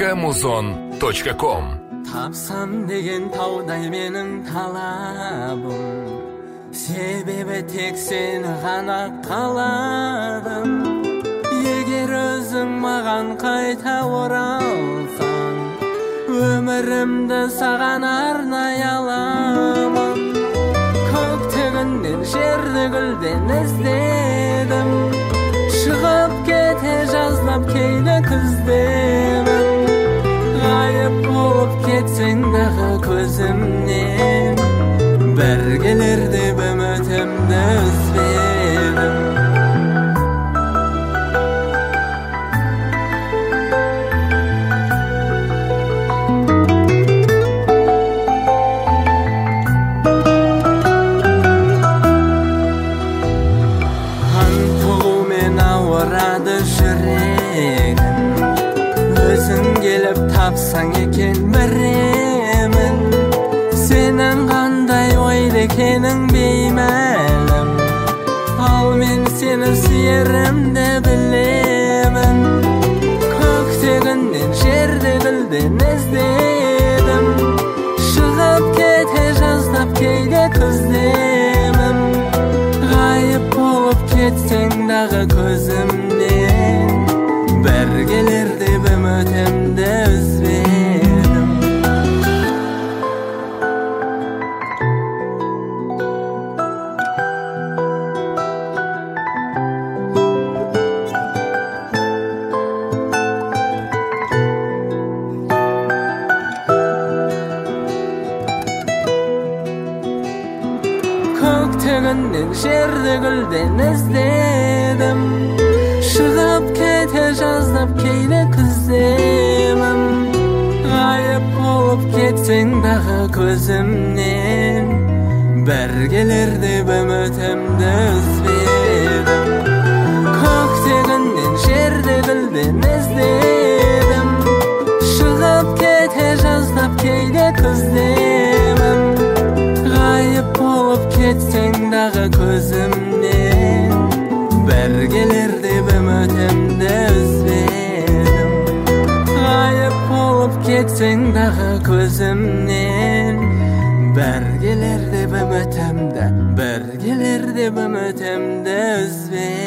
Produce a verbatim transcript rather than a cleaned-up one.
точка музон точка ком. Тапсам деген таудай менің талабым, себебі тек сені ғана қаладым. Егер өзің маған қайта оралсаң, өмірімді саған арнай аламын. Көктігінен жерді гүлден іздедім, шығып кете жаздап кейде күздемін. Ғайып болып кетсең дағы көзімнен, бір келер деп үмітімді үзбедім. Өзің келіп тапсаң екен біремін, сенің қандай ойда екенің беймәлім. Ал мен сені сүйерімді білемін. Көктегіннен жерде гүлден іздедім, шығып кете жаздап кейде күздемін. Ғайып болып кетсең дағы көзімнен, бір келер деп үмітімді үзбедім. Көктігіннен жерді гүлден іздедім, шығып кете жаздап кейде күздемін. Ғайып болып кетсең дағы көзімнен, бір келер деп үмітімді үзбедім. Көктегіннен жерде гүлден іздедім, шығып кете жаздап кейде күздемін. Ғайып болып кетсең дағы көзімнен, бір келер деп үмітімді үзбедім. Ғайып болып кетсең дағы көзімнен, бір келер деп үмітімді, бір келер деп үмітімді үзбедім.